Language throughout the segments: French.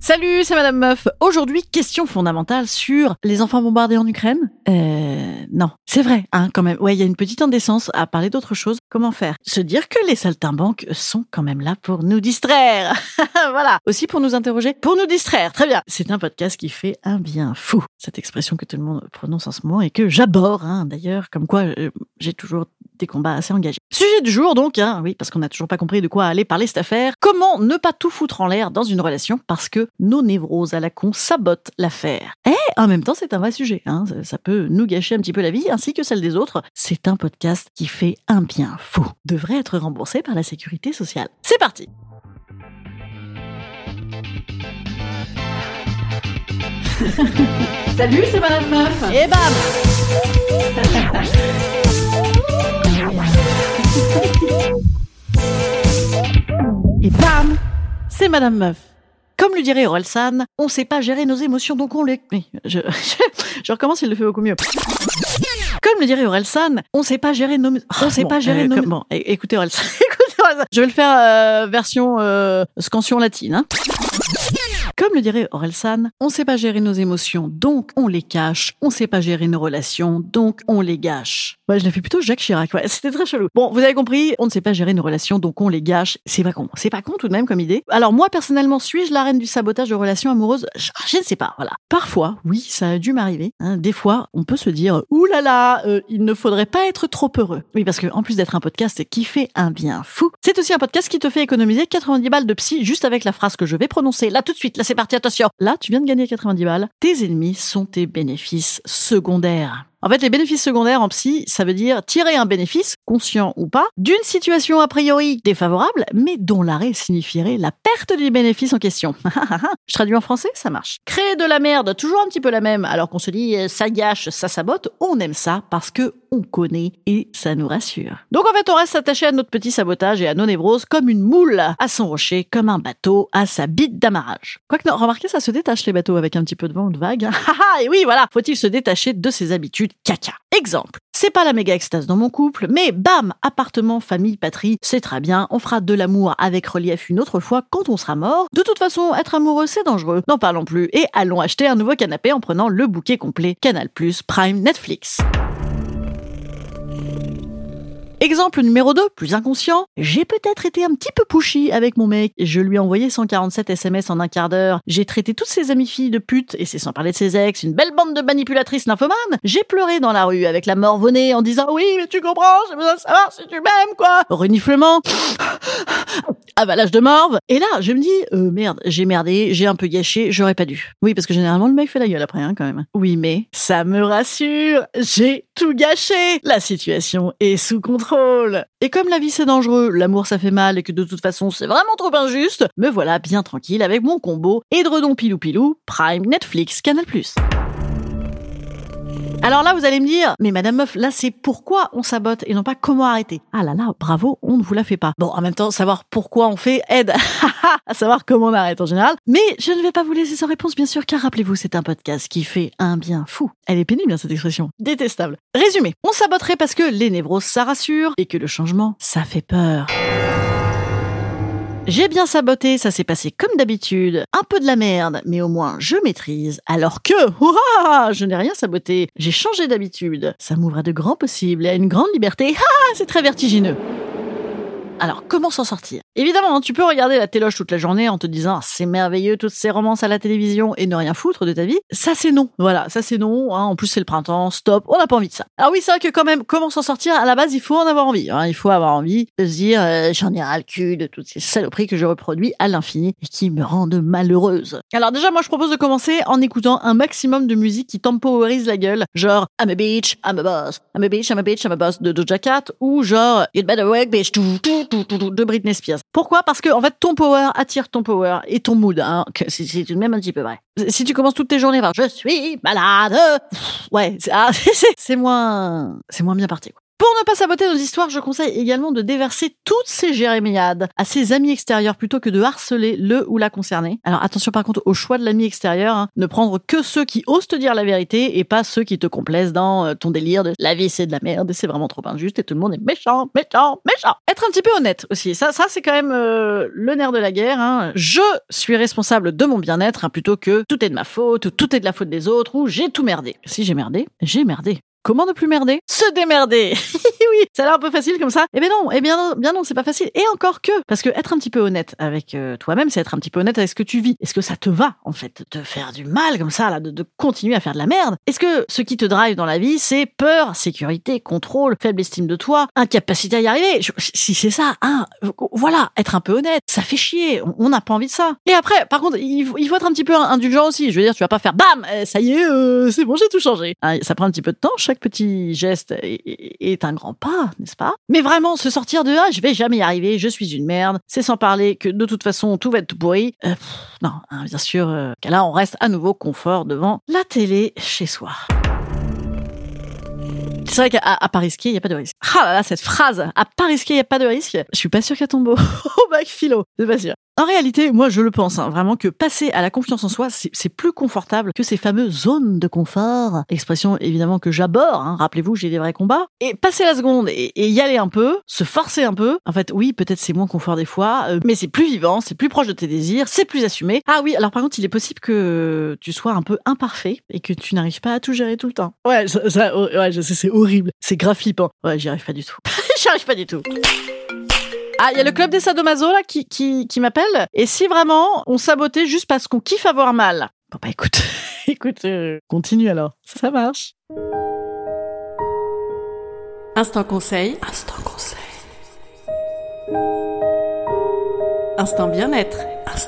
Salut, c'est Madame Meuf. Aujourd'hui, question fondamentale sur les enfants bombardés en Ukraine. Non, c'est vrai, hein, quand même. Ouais, il y a une petite indécence à parler d'autre chose. Comment faire? Se dire que les saltimbanques sont quand même là pour nous distraire. Voilà. Aussi pour nous interroger, pour nous distraire. Très bien. C'est un podcast qui fait un bien fou. Cette expression que tout le monde prononce en ce moment et que j'aborde, hein, d'ailleurs, comme quoi j'ai toujours des combats assez engagés. Sujet du jour donc, hein, oui, parce qu'on n'a toujours pas compris de quoi aller parler cette affaire. Comment ne pas tout foutre en l'air dans une relation parce que nos névroses à la con sabotent l'affaire. Et en même temps, c'est un vrai sujet, hein, ça peut nous gâcher un petit peu la vie ainsi que celle des autres. C'est un podcast qui fait un bien fou. Devrait être remboursé par la sécurité sociale. C'est parti. Salut, c'est Madame Meuf. Et bam. Et bam, c'est Madame Meuf. Comme le dirait Orelsan, on sait pas gérer nos émotions, donc on les... Oui, je recommence, il le fait beaucoup mieux. Comme le dirait Orelsan, on sait pas gérer nos... On sait pas gérer nos... Bon, écoutez Orelsan, je vais le faire version scansion latine, hein. Comme le dirait Orelsan, on sait pas gérer nos émotions, donc on les cache. On sait pas gérer nos relations, donc on les gâche. Ouais, je l'ai fait plutôt Jacques Chirac, ouais, c'était très chelou. Bon, vous avez compris, on ne sait pas gérer nos relations, donc on les gâche. C'est pas con. C'est pas con tout de même comme idée. Alors moi, personnellement, suis-je la reine du sabotage de relations amoureuses? Je ne sais pas, voilà. Parfois, oui, ça a dû m'arriver. Hein, des fois, on peut se dire, oulala, il ne faudrait pas être trop heureux. Oui, parce que en plus d'être un podcast qui fait un bien fou, c'est aussi un podcast qui te fait économiser 90 balles de psy juste avec la phrase que je vais prononcer là tout de suite. Là, c'est parti, attention. Là, tu viens de gagner 90 balles. Tes ennemis sont tes bénéfices secondaires. En fait, les bénéfices secondaires en psy, ça veut dire tirer un bénéfice, conscient ou pas, d'une situation a priori défavorable, mais dont l'arrêt signifierait la perte du bénéfice en question. Je traduis en français, ça marche. Créer de la merde, toujours un petit peu la même, alors qu'on se dit ça gâche, ça sabote, on aime ça parce que on connaît et ça nous rassure. Donc en fait, on reste attaché à notre petit sabotage et à nos névroses comme une moule à son rocher, comme un bateau à sa bite d'amarrage. Quoique non, remarquez, ça se détache les bateaux avec un petit peu de vent ou de vague. Et oui, voilà, faut-il se détacher de ses habitudes caca. Exemple, c'est pas la méga extase dans mon couple, mais bam, appartement, famille, patrie, c'est très bien, on fera de l'amour avec relief une autre fois quand on sera mort. De toute façon, être amoureux, c'est dangereux. N'en parlons plus et allons acheter un nouveau canapé en prenant le bouquet complet Canal+, Prime, Netflix. Exemple numéro 2, plus inconscient. J'ai peut-être été un petit peu pushy avec mon mec. Je lui ai envoyé 147 SMS en un quart d'heure. J'ai traité toutes ses amies filles de putes, et c'est sans parler de ses ex, une belle bande de manipulatrices nymphomanes. J'ai pleuré dans la rue avec la morve au nez en disant « Oui, mais tu comprends, j'ai besoin de savoir si tu m'aimes, quoi !» Reniflement. Avalage de morve. Et là, je me dis merde, j'ai merdé, j'ai un peu gâché, j'aurais pas dû. Oui, parce que généralement, le mec fait la gueule après, hein, quand même. Oui, mais ça me rassure, j'ai tout gâché. La situation est sous contrôle. Et comme la vie c'est dangereux, l'amour ça fait mal et que de toute façon c'est vraiment trop injuste, me voilà bien tranquille avec mon combo édredon pilou-pilou, Prime, Netflix, Canal+. Alors là, vous allez me dire, mais Madame Meuf, là, c'est pourquoi on sabote et non pas comment arrêter. Ah là là, bravo, on ne vous la fait pas. Bon, en même temps, savoir pourquoi on fait aide à savoir comment on arrête en général. Mais je ne vais pas vous laisser sans réponse, bien sûr, car rappelez-vous, c'est un podcast qui fait un bien fou. Elle est pénible, hein, cette expression. Détestable. Résumé, on saboterait parce que les névroses, ça rassure et que le changement, ça fait peur. J'ai bien saboté, ça s'est passé comme d'habitude. Un peu de la merde, mais au moins je maîtrise. Alors que, je n'ai rien saboté. J'ai changé d'habitude. Ça m'ouvre à de grands possibles et à une grande liberté. C'est très vertigineux. Alors, comment s'en sortir? Évidemment, hein, tu peux regarder la téloche toute la journée en te disant « C'est merveilleux, toutes ces romances à la télévision » et ne rien foutre de ta vie. Ça, c'est non. Voilà, ça, c'est non. Hein. En plus, c'est le printemps. Stop. On n'a pas envie de ça. Alors oui, c'est vrai que quand même, comment s'en sortir? À la base, il faut en avoir envie. Hein. Il faut avoir envie de se dire j'en ai ras le cul de toutes ces saloperies que je reproduis à l'infini et qui me rendent malheureuse. Alors déjà, moi, je propose de commencer en écoutant un maximum de musique qui temporise la gueule. Genre « I'm a bitch, I'm a boss. I'm a bitch, I'm a bitch, I'm a boss » de Doja Cat ou genre « You'd better work, bitch. » de Britney Spears. Pourquoi? Parce que en fait ton power attire ton power et ton mood, hein, c'est tout de même un petit peu vrai. Si tu commences toutes tes journées par je suis malade, ouais, c'est moins bien parti, quoi. Pour ne pas saboter nos histoires, je conseille également de déverser toutes ces jérémiades à ses amis extérieurs plutôt que de harceler le ou la concernée. Alors attention par contre au choix de l'ami extérieur, hein. Ne prendre que ceux qui osent te dire la vérité et pas ceux qui te complaisent dans ton délire de la vie c'est de la merde et c'est vraiment trop injuste et tout le monde est méchant. Être un petit peu honnête aussi, ça c'est quand même le nerf de la guerre, hein. Je suis responsable de mon bien-être, hein, plutôt que tout est de ma faute, ou tout est de la faute des autres, ou j'ai tout merdé. Si j'ai merdé, j'ai merdé. Comment ne plus merder? Se démerder. Oui, ça a l'air un peu facile comme ça. Eh bien non, c'est pas facile. Et encore que, parce que être un petit peu honnête avec toi-même, c'est être un petit peu honnête avec ce que tu vis. Est-ce que ça te va, en fait, de te faire du mal comme ça, là, de continuer à faire de la merde? Est-ce que ce qui te drive dans la vie, c'est peur, sécurité, contrôle, faible estime de toi, incapacité à y arriver? Si c'est ça, hein, voilà, être un peu honnête, ça fait chier. On n'a pas envie de ça. Et après, par contre, il faut être un petit peu indulgent aussi. Je veux dire, tu vas pas faire bam, ça y est, c'est bon, j'ai tout changé. Hein, ça prend un petit peu de temps. Chaque petit geste est un grand pas, n'est-ce pas? Mais vraiment, se sortir de je vais jamais y arriver, je suis une merde, c'est sans parler que de toute façon tout va être tout pourri. Non, hein, bien sûr, là on reste à nouveau confort devant la télé chez soi. C'est vrai qu'à pas risquer, il n'y a pas de risque. Ah là là, cette phrase, à pas risquer, il n'y a pas de risque. Je suis pas sûre qu'elle tombe au bac philo, c'est pas sûr. En réalité, moi je le pense, hein, vraiment que passer à la confiance en soi, c'est plus confortable que ces fameuses zones de confort. Expression évidemment que j'aborde, hein, rappelez-vous, j'ai des vrais combats. Et passer la seconde et y aller un peu, se forcer un peu. En fait, oui, peut-être c'est moins confort des fois, mais c'est plus vivant, c'est plus proche de tes désirs, c'est plus assumé. Ah oui, alors par contre, il est possible que tu sois un peu imparfait et que tu n'arrives pas à tout gérer tout le temps. Ouais, ouais, je sais, c'est horrible, c'est grave flippant. Ouais, j'y arrive pas du tout. J'y arrive pas du tout. Ah, il y a le club des sadomaso là qui m'appelle. Et si vraiment on sabotait juste parce qu'on kiffe avoir mal. Bon bah écoute, continue alors. Ça marche. Instant conseil. Instant bien-être.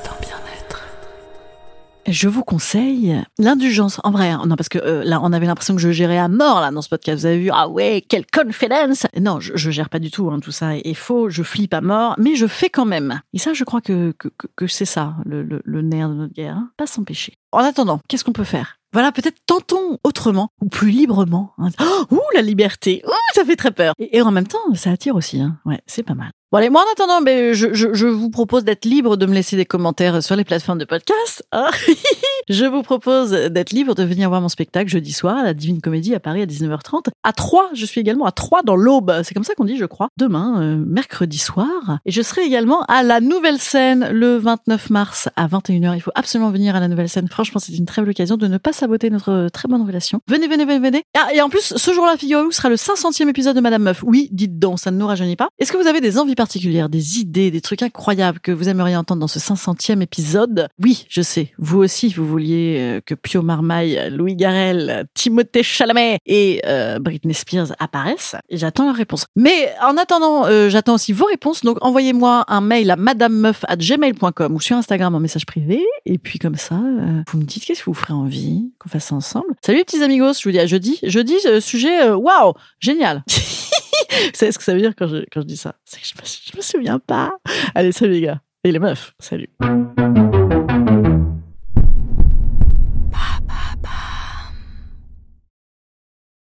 Je vous conseille l'indulgence. En vrai, non, parce que là, on avait l'impression que je gérais à mort là dans ce podcast. Vous avez vu? Ah ouais, quelle confidence! Non, je gère pas du tout. Hein, tout ça est faux. Je flippe à mort, mais je fais quand même. Et ça, je crois que c'est ça le nerf de notre guerre. Hein. Pas s'empêcher. En attendant, qu'est-ce qu'on peut faire? Voilà, peut-être tentons autrement ou plus librement. Hein. Oh, la liberté! Oh, ça fait très peur. Et en même temps, ça attire aussi. Hein. Ouais, c'est pas mal. Bon allez, moi en attendant, je vous propose d'être libre de me laisser des commentaires sur les plateformes de podcast. Hein. Je vous propose d'être libre de venir voir mon spectacle jeudi soir à la Divine Comédie à Paris à 19h30. À Troyes, je suis également à Troyes dans l'Aube. C'est comme ça qu'on dit, je crois. Demain, mercredi soir. Et je serai également à la Nouvelle Scène le 29 mars à 21h. Il faut absolument venir à la Nouvelle Scène. Franchement, c'est une très belle occasion de ne pas saboter notre très bonne relation. Venez. Ah, et en plus, ce jour-là, figurez-vous, sera le 500e épisode de Madame Meuf. Oui, dites donc, ça ne nous rajeunit pas. Est-ce que vous avez des envies particulières, des idées, des trucs incroyables que vous aimeriez entendre dans ce 500e épisode? Oui, je sais. Vous aussi, vous vouliez que Pio Marmaille, Louis Garrel, Timothée Chalamet et Britney Spears apparaissent. Et j'attends leur réponse. Mais en attendant, j'attends aussi vos réponses. Donc, envoyez-moi un mail à madamemeuf@gmail.com ou sur Instagram en message privé. Et puis, comme ça, vous me dites qu'est-ce que vous ferez envie qu'on fasse ça ensemble. Salut les petits amigos, je vous dis à jeudi. Jeudi, sujet, waouh, génial. Vous savez ce que ça veut dire quand je dis ça? C'est que je me souviens pas. Allez, salut les gars. Et les meufs, salut.